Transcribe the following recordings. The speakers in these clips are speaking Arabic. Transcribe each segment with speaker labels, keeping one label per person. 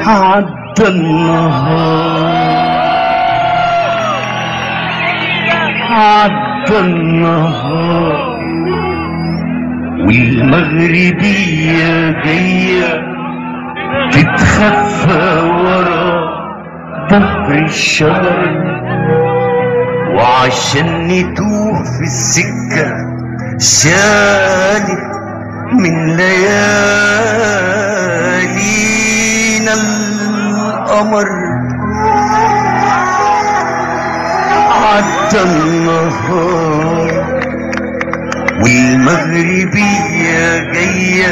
Speaker 1: عدى النهار عدى النهار والمغربية جاية تتخفى ورا ظهر الشجر، وعشان نتوه في السكة شالت من ليالينا القمر. عدى النهار والمغربية جاية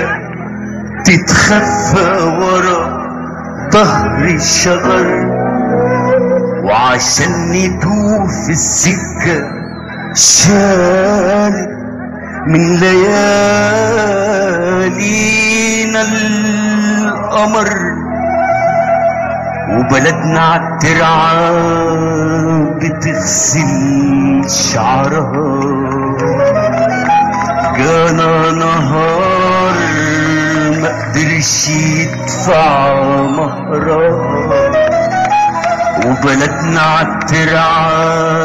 Speaker 1: تتخفى ورا ظهر الشجر، وعشان نتوه في السكة شالت من ليالينا القمر. وبلدنا عالترعة بتغسل شعرها، جانا نهار ما قدرش يدفع مهرها. وبلدنا عالترعة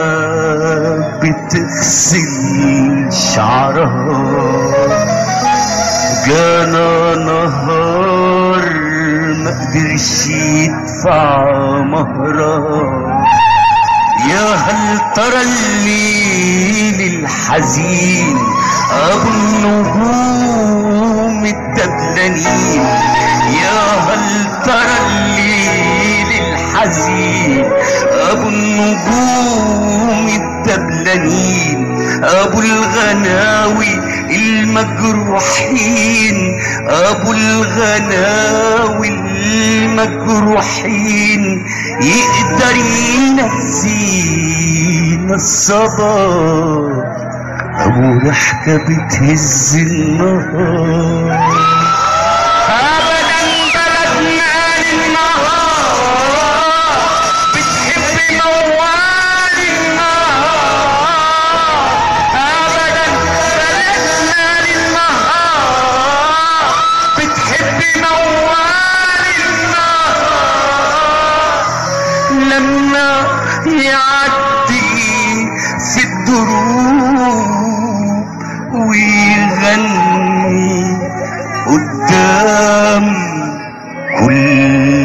Speaker 1: بتغسل شعرها، جانا نهار ما قدرش يدفع مهرها. يا هل ترى الليل الحزين ابو النجوم الدبلانين، يا هل ترى الليل الحزين ابو النجوم الدبلانين، ابو الغناوي المجروحين، ابو الغناوي المجروحين، يقدر ينسينا الصباح ابو ضحكة بتهز النهار. ابدا بلدنا للنهار بتحب موال النهار، ابدا بلدنا للنهار بتحب موال النهار. لما يعدي في الدروب ويغني قدام كل